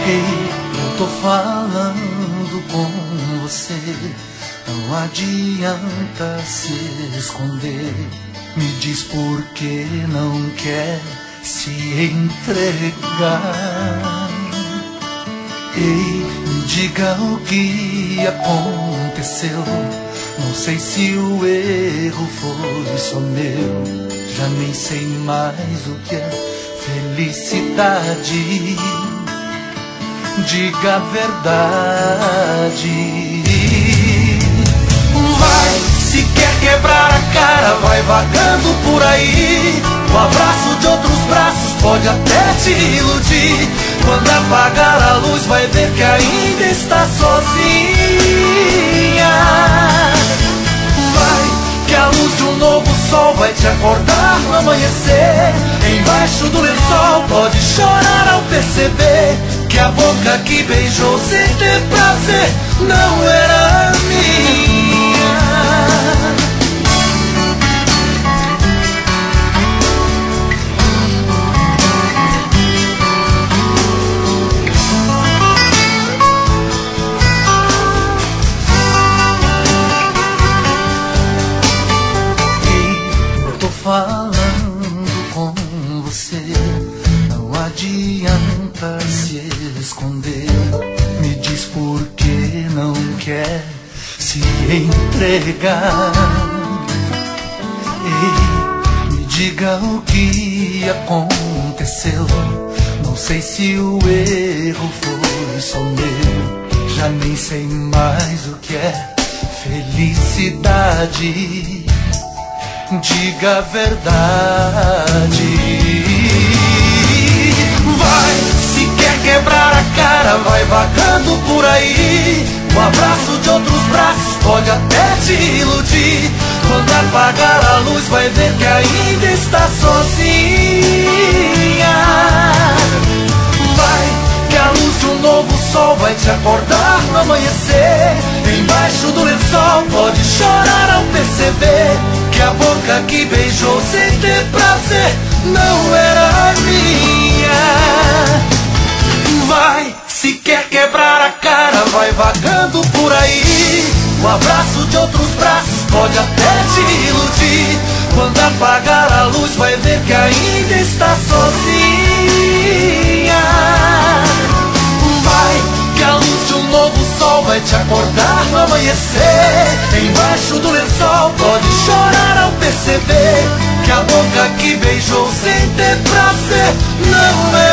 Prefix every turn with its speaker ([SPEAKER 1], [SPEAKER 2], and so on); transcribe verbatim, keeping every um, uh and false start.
[SPEAKER 1] Ei, eu tô falando com você, não adianta se esconder. Me diz por que não quer se entregar. Ei, me diga o que aconteceu. Não sei se o erro foi só meu. Já nem sei mais o que é felicidade. Diga a verdade. Vai, se quer quebrar a cara, vai vagando por aí. O abraço de outros braços pode até te iludir. Quando apagar a luz vai ver que ainda está sozinha. Vai, que a luz de um novo sol vai te acordar no amanhecer. Embaixo do lençol pode chorar ao perceber que a boca que beijou sem ter prazer não era minha. Falando com você, não adianta se esconder. Me diz por que não quer se entregar. Ei, me diga o que aconteceu. Não sei se o erro foi só meu. Já nem sei mais o que é felicidade. Diga a verdade. Vai, se quer quebrar a cara, vai vagando por aí. O abraço de outros braços pode até te iludir. Quando apagar a luz vai ver que ainda está sozinha. Vai, que a luz de um novo sol vai te acordar no amanhecer. Embaixo do lençol pode chorar ao perceber que a boca que beijou sem ter prazer não era minha. Vai, se quer quebrar a cara, vai vagando por aí. O abraço de outros braços pode até te iludir. Quando apagar a luz vai ver que ainda está sozinha. Vai, que a luz de um novo sol vai te acordar no amanhecer. Embaixo do lençol pode chorar ao perceber que a boca que beijou sem ter prazer não é